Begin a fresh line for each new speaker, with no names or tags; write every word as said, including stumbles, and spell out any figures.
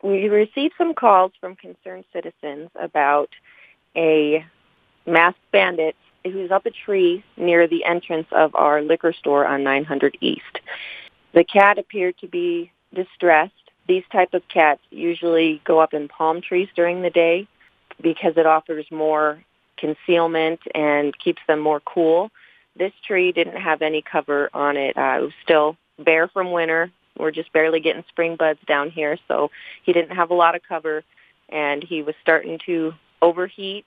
We received some calls from concerned citizens about a masked bandit who's up a tree near the entrance of our liquor store on nine hundred East. The cat appeared to be distressed. These type of cats usually go up in palm trees during the day because it offers more concealment and keeps them more cool. This tree didn't have any cover on it. Uh, it was still bare from winter. We're just barely getting spring buds down here, so he didn't have a lot of cover, and he was starting to overheat